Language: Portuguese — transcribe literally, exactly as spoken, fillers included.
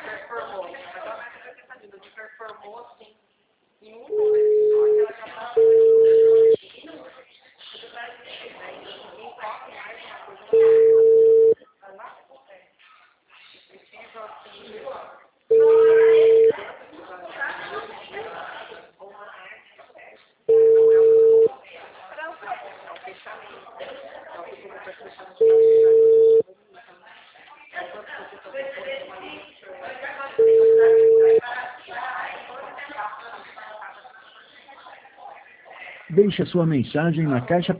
performou. Mas ela vai ter essa vida de performou assim, em um momento só, que ela já tá tudo vai ser, né? Ninguém toca mais uma coisa, ela não consegue. Precisa assim. Deixe a sua mensagem na caixa